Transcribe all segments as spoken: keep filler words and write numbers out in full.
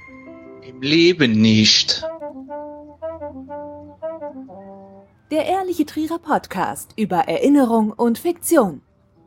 Im Leben nicht. Der Ehrliche Trierer Podcast über Erinnerung und Fiktion.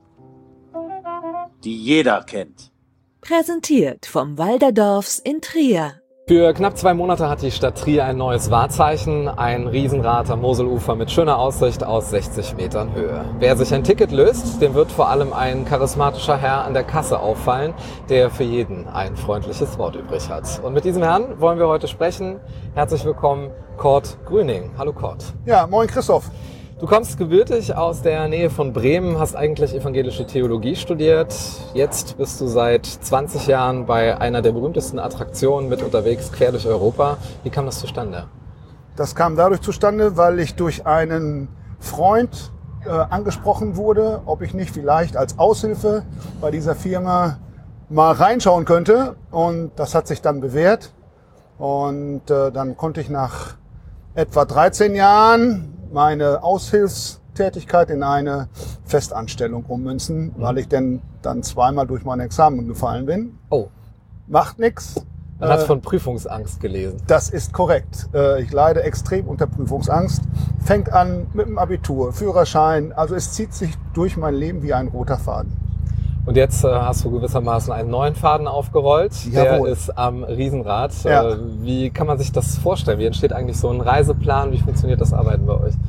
Die jeder kennt. Präsentiert vom Walderdorfs in Trier. Für knapp zwei Monate hat die Stadt Trier ein neues Wahrzeichen, ein Riesenrad am Moselufer mit schöner Aussicht aus sechzig Metern Höhe. Wer sich ein Ticket löst, dem wird vor allem ein charismatischer Herr an der Kasse auffallen, der für jeden ein freundliches Wort übrig hat. Und mit diesem Herrn wollen wir heute sprechen. Herzlich willkommen, Kurt Grüning. Hallo Kurt. Ja, moin Christoph. Du kommst gebürtig aus der Nähe von Bremen, hast eigentlich evangelische Theologie studiert. Jetzt bist du seit zwanzig Jahren bei einer der berühmtesten Attraktionen mit unterwegs, quer durch Europa. Wie kam das zustande? Das kam dadurch zustande, weil ich durch einen Freund äh, angesprochen wurde, ob ich nicht vielleicht als Aushilfe bei dieser Firma mal reinschauen könnte. Und das hat sich dann bewährt. Und äh, dann konnte ich nach etwa dreizehn Jahren meine Aushilfstätigkeit in eine Festanstellung ummünzen, weil ich denn dann zweimal durch mein Examen gefallen bin. Oh. Macht nix. Man hat von Prüfungsangst gelesen. Das ist korrekt. Ich leide extrem unter Prüfungsangst. Fängt an mit dem Abitur, Führerschein. Also es zieht sich durch mein Leben wie ein roter Faden. Und jetzt äh, hast du gewissermaßen einen neuen Faden aufgerollt. Jawohl. Der ist am Riesenrad. Ja. Äh, wie kann man sich das vorstellen? Wie entsteht eigentlich so ein Reiseplan? Wie funktioniert das Arbeiten bei euch?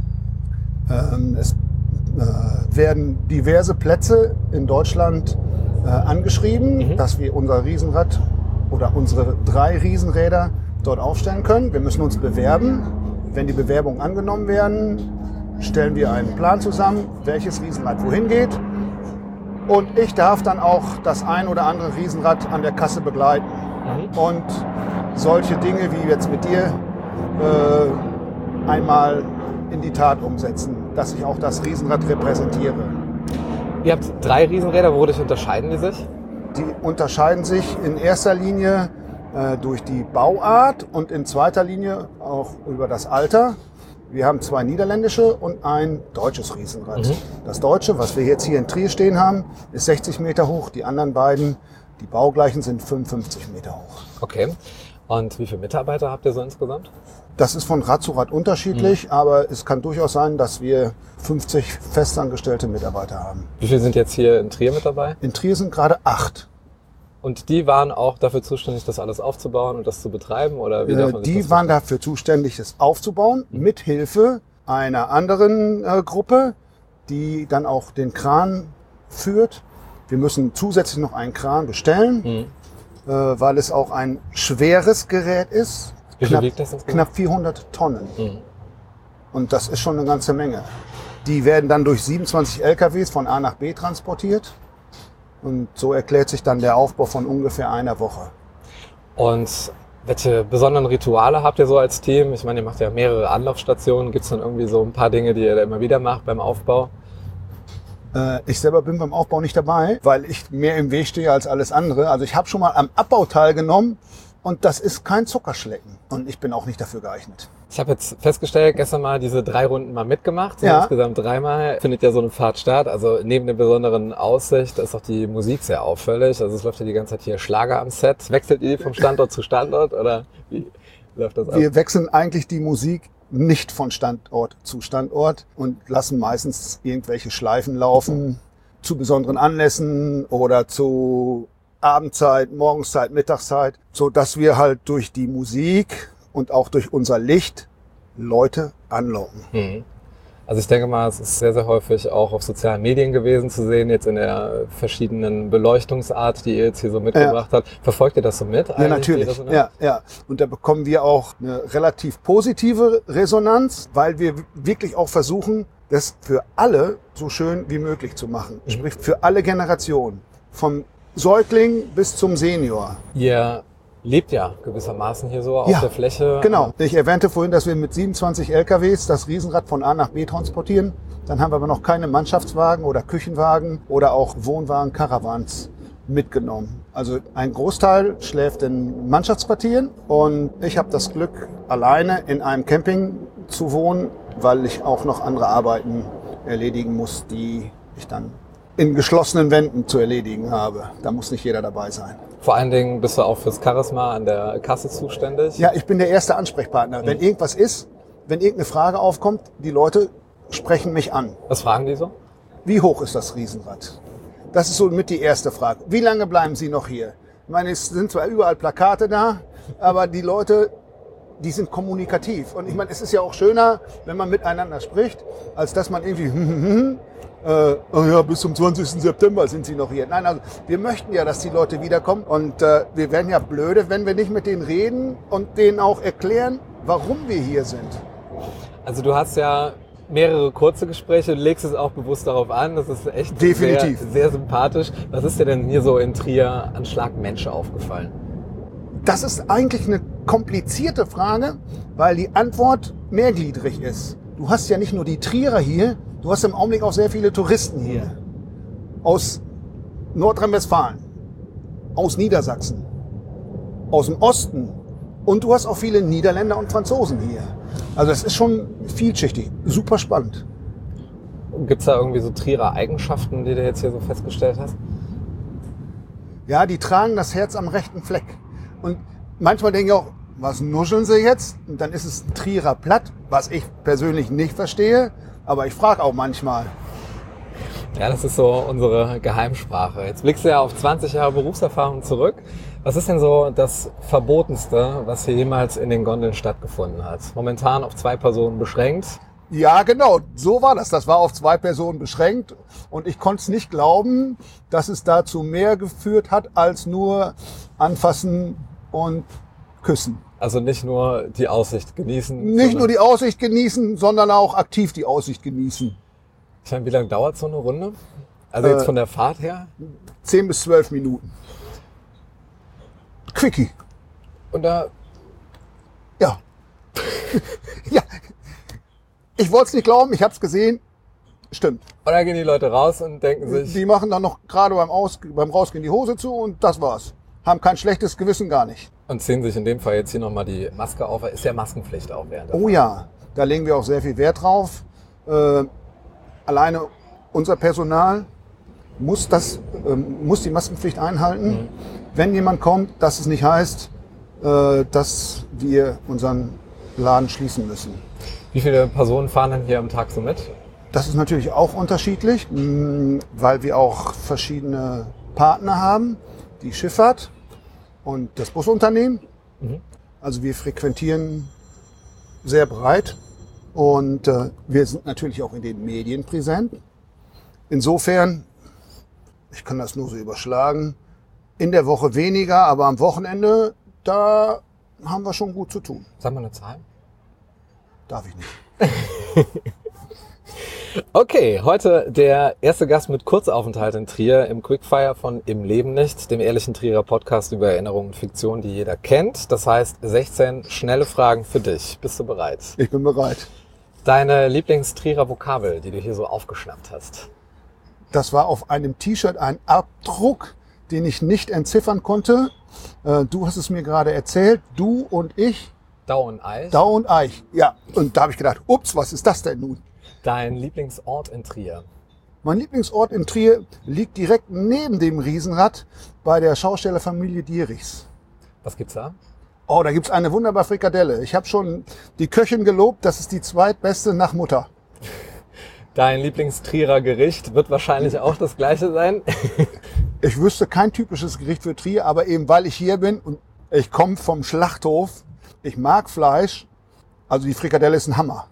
Ähm, es äh, werden diverse Plätze in Deutschland äh, angeschrieben, mhm. dass wir unser Riesenrad oder unsere drei Riesenräder dort aufstellen können. Wir müssen uns bewerben. Wenn die Bewerbungen angenommen werden, stellen wir einen Plan zusammen, welches Riesenrad wohin geht. Und ich darf dann auch das ein oder andere Riesenrad an der Kasse begleiten. Mhm. Und solche Dinge wie jetzt mit dir äh, einmal in die Tat umsetzen, dass ich auch das Riesenrad repräsentiere. Ihr habt drei Riesenräder, wodurch unterscheiden die sich? Die unterscheiden sich in erster Linie äh, durch die Bauart und in zweiter Linie auch über das Alter. Wir haben zwei niederländische und ein deutsches Riesenrad. Mhm. Das deutsche, was wir jetzt hier in Trier stehen haben, ist sechzig Meter hoch. Die anderen beiden, die baugleichen, sind fünfundfünfzig Meter hoch. Okay. Und wie viele Mitarbeiter habt ihr so insgesamt? Das ist von Rad zu Rad unterschiedlich, mhm. aber es kann durchaus sein, dass wir fünfzig festangestellte Mitarbeiter haben. Wie viele sind jetzt hier in Trier mit dabei? In Trier sind gerade acht. Und die waren auch dafür zuständig, das alles aufzubauen und das zu betreiben? Oder wie darf man sich die das waren dafür zuständig, es aufzubauen, mhm. mit Hilfe einer anderen äh, Gruppe, die dann auch den Kran führt. Wir müssen zusätzlich noch einen Kran bestellen, mhm. äh, weil es auch ein schweres Gerät ist. Wie viel wiegt das insgesamt? Knapp vierhundert Tonnen. Mhm. Und das ist schon eine ganze Menge. Die werden dann durch siebenundzwanzig L K Ws von A nach B transportiert. Und so erklärt sich dann der Aufbau von ungefähr einer Woche. Und welche besonderen Rituale habt ihr so als Team? Ich meine, ihr macht ja mehrere Anlaufstationen. Gibt es dann irgendwie so ein paar Dinge, die ihr da immer wieder macht beim Aufbau? Äh, ich selber bin beim Aufbau nicht dabei, weil ich mehr im Weg stehe als alles andere. Also ich habe schon mal am Abbau teilgenommen und das ist kein Zuckerschlecken. Und ich bin auch nicht dafür geeignet. Ich habe jetzt festgestellt, gestern mal diese drei Runden mal mitgemacht. So ja. Insgesamt dreimal findet ja so eine Fahrt statt. Also neben der besonderen Aussicht ist auch die Musik sehr auffällig. Also es läuft ja die ganze Zeit hier Schlager am Set. Wechselt ihr vom Standort zu Standort oder wie läuft das ab? Wir wechseln eigentlich die Musik nicht von Standort zu Standort und lassen meistens irgendwelche Schleifen laufen zu besonderen Anlässen oder zu Abendzeit, Morgenszeit, Mittagszeit, so dass wir halt durch die Musik und auch durch unser Licht Leute anlocken. Mhm. Also ich denke mal, es ist sehr, sehr häufig auch auf sozialen Medien gewesen zu sehen, jetzt in der verschiedenen Beleuchtungsart, die ihr jetzt hier so mitgebracht ja. habt. Verfolgt ihr das so mit? Ja, natürlich. Ja, ja. Und da bekommen wir auch eine relativ positive Resonanz, weil wir wirklich auch versuchen, das für alle so schön wie möglich zu machen. Mhm. Sprich, für alle Generationen. Vom Säugling bis zum Senior. Ihr lebt ja gewissermaßen hier so auf ja, der Fläche. Genau. Ich erwähnte vorhin, dass wir mit siebenundzwanzig L K Ws das Riesenrad von A nach B transportieren. Dann haben wir aber noch keine Mannschaftswagen oder Küchenwagen oder auch Wohnwagen, Caravans mitgenommen. Also ein Großteil schläft in Mannschaftsquartieren und ich habe das Glück, alleine in einem Camping zu wohnen, weil ich auch noch andere Arbeiten erledigen muss, die ich dann in geschlossenen Wänden zu erledigen habe. Da muss nicht jeder dabei sein. Vor allen Dingen bist du auch fürs Charisma an der Kasse zuständig. Ja, ich bin der erste Ansprechpartner. Mhm. Wenn irgendwas ist, wenn irgendeine Frage aufkommt, die Leute sprechen mich an. Was fragen die so? Wie hoch ist das Riesenrad? Das ist so mit die erste Frage. Wie lange bleiben Sie noch hier? Ich meine, es sind zwar überall Plakate da, aber die Leute, die sind kommunikativ. Und ich meine, es ist ja auch schöner, wenn man miteinander spricht, als dass man irgendwie hm, hm, hm, Äh, oh ja, bis zum zwanzigsten September sind sie noch hier. Nein, also wir möchten ja, dass die Leute wiederkommen und äh, wir werden ja blöde, wenn wir nicht mit denen reden und denen auch erklären, warum wir hier sind. Also du hast ja mehrere kurze Gespräche, du legst es auch bewusst darauf an, das ist echt Definitiv. Sehr, sehr sympathisch. Was ist dir denn hier so in Trier an Schlag Mensch aufgefallen? Das ist eigentlich eine komplizierte Frage, weil die Antwort mehrgliedrig ist. Du hast ja nicht nur die Trierer hier, du hast im Augenblick auch sehr viele Touristen hier. Aus Nordrhein-Westfalen, aus Niedersachsen, aus dem Osten. Und du hast auch viele Niederländer und Franzosen hier. Also es ist schon vielschichtig, super spannend. Gibt es da irgendwie so Trierer Eigenschaften, die du jetzt hier so festgestellt hast? Ja, die tragen das Herz am rechten Fleck. Und manchmal denke ich auch, was nuscheln sie jetzt? Und dann ist es ein Trierer Platt, was ich persönlich nicht verstehe. Aber ich frage auch manchmal. Ja, das ist so unsere Geheimsprache. Jetzt blickst du ja auf zwanzig Jahre Berufserfahrung zurück. Was ist denn so das Verbotenste, was hier jemals in den Gondeln stattgefunden hat? Momentan auf zwei Personen beschränkt. Ja, genau, so war das. Das war auf zwei Personen beschränkt. Und ich konnte es nicht glauben, dass es dazu mehr geführt hat, als nur anfassen und küssen. Also nicht nur die Aussicht genießen. Nicht nur die Aussicht genießen, sondern auch aktiv die Aussicht genießen. Ich meine, wie lange dauert so eine Runde? Also jetzt äh, von der Fahrt her? Zehn bis zwölf Minuten. Quickie. Und da... Ja. Ja. Ich wollte es nicht glauben, ich habe es gesehen. Stimmt. Und dann gehen die Leute raus und denken sich... Die machen dann noch gerade beim, Aus, beim Rausgehen die Hose zu und das war's. Haben kein schlechtes Gewissen, gar nicht. Und ziehen sich in dem Fall jetzt hier nochmal die Maske auf. Ist ja Maskenpflicht auch während der Oh ja, da legen wir auch sehr viel Wert drauf. Äh, alleine unser Personal muss, das, äh, muss die Maskenpflicht einhalten. Mhm. Wenn jemand kommt, dass es nicht heißt, äh, dass wir unseren Laden schließen müssen. Wie viele Personen fahren denn hier am Tag so mit? Das ist natürlich auch unterschiedlich, mh, weil wir auch verschiedene Partner haben. Die Schifffahrt und das Busunternehmen. Mhm. Also wir frequentieren sehr breit und äh, wir sind natürlich auch in den Medien präsent. Insofern, ich kann das nur so überschlagen, in der Woche weniger, aber am Wochenende, da haben wir schon gut zu tun. Sag mal eine Zahl. Darf ich nicht. Okay, heute der erste Gast mit Kurzaufenthalt in Trier im Quickfire von Im Leben nicht, dem ehrlichen Trierer Podcast über Erinnerung und Fiktion, die jeder kennt. Das heißt, sechzehn schnelle Fragen für dich. Bist du bereit? Ich bin bereit. Deine Lieblings-Trierer Vokabel, die du hier so aufgeschnappt hast? Das war auf einem T-Shirt ein Abdruck, den ich nicht entziffern konnte. Du hast es mir gerade erzählt, du und ich. Dau und Eich. Dau und Eich, ja. Und da habe ich gedacht, ups, was ist das denn nun? Dein Lieblingsort in Trier? Mein Lieblingsort in Trier liegt direkt neben dem Riesenrad bei der Schaustellerfamilie Dierichs. Was gibt's da? Oh, da gibt's eine wunderbare Frikadelle. Ich habe schon die Köchin gelobt, das ist die zweitbeste nach Mutter. Dein Lieblingstrierer Gericht wird wahrscheinlich auch das gleiche sein. Ich wüsste kein typisches Gericht für Trier, aber eben weil ich hier bin und ich komme vom Schlachthof, ich mag Fleisch, also die Frikadelle ist ein Hammer.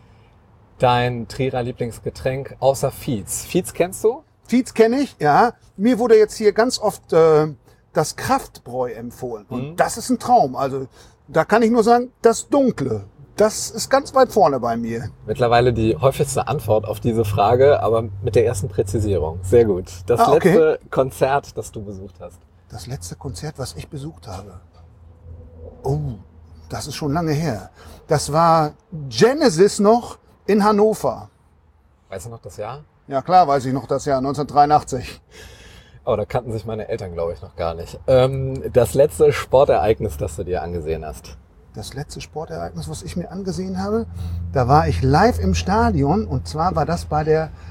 Dein Trierer Lieblingsgetränk außer Fietz. Fietz kennst du? Fietz kenne ich, ja. Mir wurde jetzt hier ganz oft äh, das Kraftbräu empfohlen. Und mhm. das ist ein Traum. Also da kann ich nur sagen, das Dunkle, das ist ganz weit vorne bei mir. Mittlerweile die häufigste Antwort auf diese Frage, aber mit der ersten Präzisierung. Sehr gut. Das ah, okay. letzte Konzert, das du besucht hast. Das letzte Konzert, was ich besucht habe. Oh, das ist schon lange her. Das war Genesis noch in Hannover. Weißt du noch das Jahr? Ja klar, weiß ich noch das Jahr, neunzehnhundertdreiundachtzig. Oh, da kannten sich meine Eltern, glaube ich, noch gar nicht. Ähm, das letzte Sportereignis, das du dir angesehen hast? Das letzte Sportereignis, was ich mir angesehen habe, da war ich live im Stadion und zwar war das bei der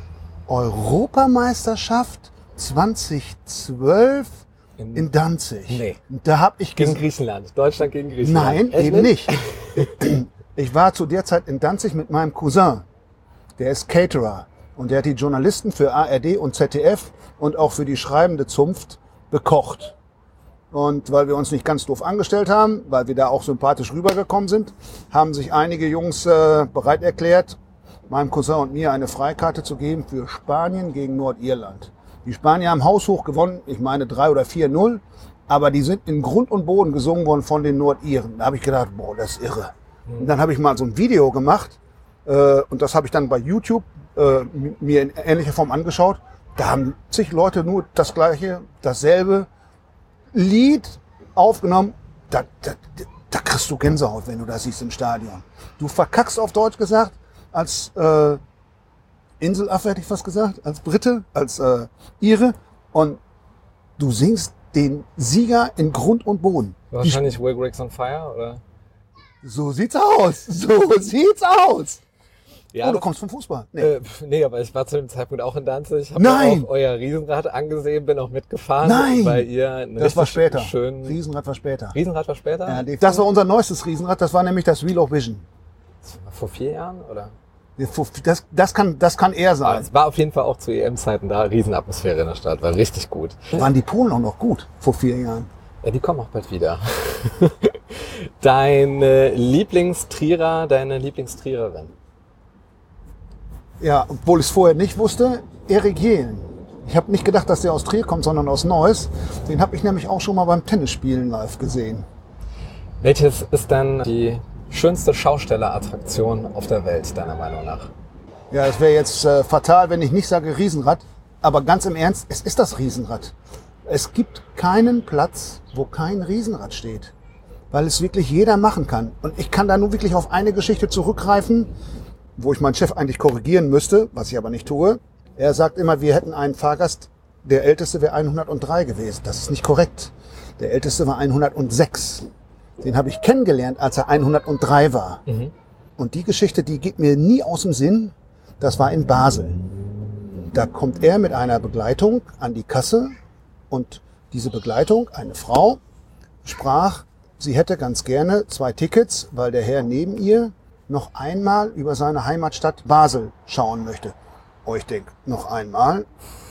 Europameisterschaft zweitausendzwölf In- in Danzig. Nee. Da habe ich Gegen ges- Griechenland. Deutschland gegen Griechenland. Nein, Echt eben nicht. Ich war zu der Zeit in Danzig mit meinem Cousin. Der ist Caterer. Und der hat die Journalisten für A R D und Z D F und auch für die schreibende Zunft bekocht. Und weil wir uns nicht ganz doof angestellt haben, weil wir da auch sympathisch rübergekommen sind, haben sich einige Jungs äh, bereit erklärt, meinem Cousin und mir eine Freikarte zu geben für Spanien gegen Nordirland. Die Spanier haben haushoch gewonnen, ich meine drei oder vier null, aber die sind in Grund und Boden gesungen worden von den Nordiren. Da habe ich gedacht, boah, das ist irre. Und dann habe ich mal so ein Video gemacht äh, und das habe ich dann bei YouTube äh, mir in ähnlicher Form angeschaut. Da haben zig Leute nur das gleiche, dasselbe Lied aufgenommen. Da, da, da kriegst du Gänsehaut, wenn du das siehst im Stadion. Du verkackst auf Deutsch gesagt als äh, Inselaffe, hätte ich fast gesagt, als Brite, als äh, Ire und du singst den Sieger in Grund und Boden. Wahrscheinlich Will Griggs on Fire, oder? So sieht's aus. So sieht's aus. Ja, oh, du das- kommst vom Fußball. Nee. Äh, pf, nee, aber ich war zu dem Zeitpunkt auch in Danzig. Hab Nein! auch euer Riesenrad angesehen, bin auch mitgefahren. Nein! Weil ihr einen Das war richtig später. schönen... Riesenrad war später. Riesenrad war später? Ja, die- das war unser neuestes Riesenrad. Das war nämlich das Wheel of Vision. Vor vier Jahren, oder? Das, das, kann, das kann er Aber sein. es war auf jeden Fall auch zu E M-Zeiten da. Riesenatmosphäre in der Stadt, war richtig gut. Waren die Polen auch noch gut vor vier Jahren? Ja, die kommen auch bald wieder. Deine Lieblingstrierer, deine Lieblingstriererin? Ja, obwohl ich es vorher nicht wusste, Erik Jehlen. Ich habe nicht gedacht, dass der aus Trier kommt, sondern aus Neuss. Den habe ich nämlich auch schon mal beim Tennisspielen live gesehen. Welches ist dann die schönste Schaustellerattraktion auf der Welt, deiner Meinung nach? Ja, es wäre jetzt äh, fatal, wenn ich nicht sage Riesenrad. Aber ganz im Ernst, es ist das Riesenrad. Es gibt keinen Platz, wo kein Riesenrad steht. Weil es wirklich jeder machen kann. Und ich kann da nur wirklich auf eine Geschichte zurückgreifen, wo ich meinen Chef eigentlich korrigieren müsste, was ich aber nicht tue. Er sagt immer, wir hätten einen Fahrgast, der älteste wäre hundertdrei gewesen. Das ist nicht korrekt. Der älteste war hundertsechs. Den habe ich kennengelernt, als er hundertdrei war. Mhm. Und die Geschichte, die geht mir nie aus dem Sinn. Das war in Basel. Da kommt er mit einer Begleitung an die Kasse und diese Begleitung, eine Frau, sprach, sie hätte ganz gerne zwei Tickets, weil der Herr neben ihr noch einmal über seine Heimatstadt Basel schauen möchte. Oh, ich denke, noch einmal?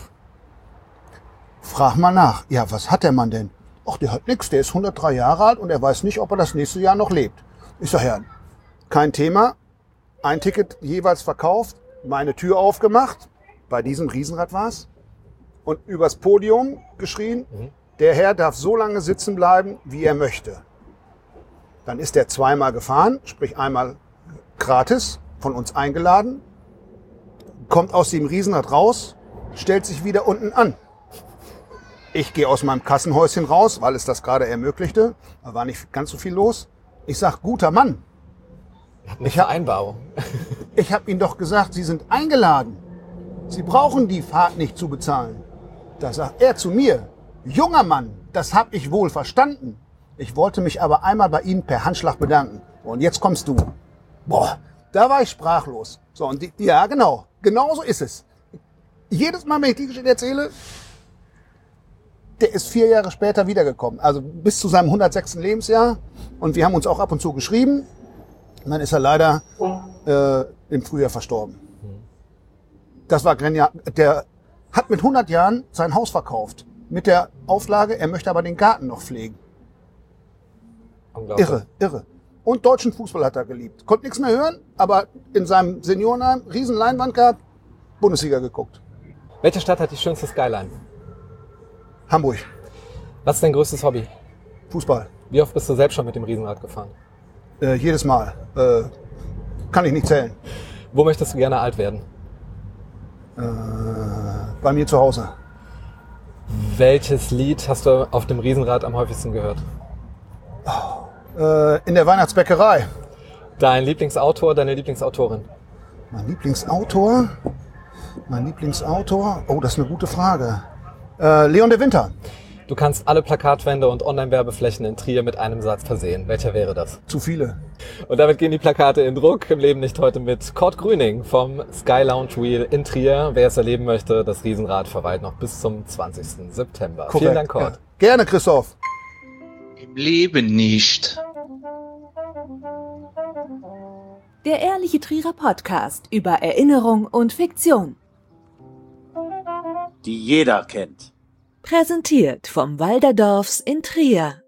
Frag mal nach. Ja, was hat der Mann denn? Ach, der hat nix, der ist hundertdrei Jahre alt und er weiß nicht, ob er das nächste Jahr noch lebt. Ich sag, ja, kein Thema. Ein Ticket jeweils verkauft, meine Tür aufgemacht, bei diesem Riesenrad war's, und übers Podium geschrien, Mhm. der Herr darf so lange sitzen bleiben, wie er möchte. Dann ist er zweimal gefahren, sprich einmal gratis, von uns eingeladen, kommt aus dem Riesenrad raus, stellt sich wieder unten an. Ich gehe aus meinem Kassenhäuschen raus, weil es das gerade ermöglichte. Da war nicht ganz so viel los. Ich sag, guter Mann, Eine Ich hab- Vereinbarung. ich habe Ihnen doch gesagt, Sie sind eingeladen. Sie brauchen die Fahrt nicht zu bezahlen. Da sagt er zu mir, junger Mann, das habe ich wohl verstanden. Ich wollte mich aber einmal bei Ihnen per Handschlag bedanken. Und jetzt kommst du. Boah, da war ich sprachlos. So, und die, ja, genau. Genau so ist es. Jedes Mal, wenn ich die Geschichte erzähle, der ist vier Jahre später wiedergekommen. Also bis zu seinem hundertsechsten Lebensjahr. Und wir haben uns auch ab und zu geschrieben. Und dann ist er leider äh, im Frühjahr verstorben. Das war genial. Der hat mit hundert Jahren sein Haus verkauft. Mit der Auflage, er möchte aber den Garten noch pflegen. Unglaublich. Irre, irre. Und deutschen Fußball hat er geliebt. Konnte nichts mehr hören, aber in seinem Seniorenheim, riesen Leinwand gehabt, Bundesliga geguckt. Welche Stadt hat die schönste Skyline? Hamburg, Was ist dein größtes Hobby? Fußball. Wie oft bist du selbst schon mit dem Riesenrad gefahren? Äh, jedes Mal. Äh, kann ich nicht zählen. Wo möchtest du gerne alt werden? Äh, bei mir zu Hause. Welches Lied hast du auf dem Riesenrad am häufigsten gehört? Äh, in der Weihnachtsbäckerei. Dein Lieblingsautor, deine Lieblingsautorin? Mein Lieblingsautor? Mein Lieblingsautor? Oh, das ist eine gute Frage. Äh, Leon de Winter. Du kannst alle Plakatwände und Online-Werbeflächen in Trier mit einem Satz versehen. Welcher wäre das? Zu viele. Und damit gehen die Plakate in Druck. Im Leben nicht heute mit Kurt Grüning vom Sky Lounge Wheel in Trier. Wer es erleben möchte, das Riesenrad verweilt noch bis zum zwanzigsten September. Korrekt. Vielen Dank, Kurt. Ja. Gerne, Christoph. Im Leben nicht. Der Ehrliche Trierer Podcast über Erinnerung und Fiktion. Die jeder kennt. Präsentiert vom Walderdorfs in Trier.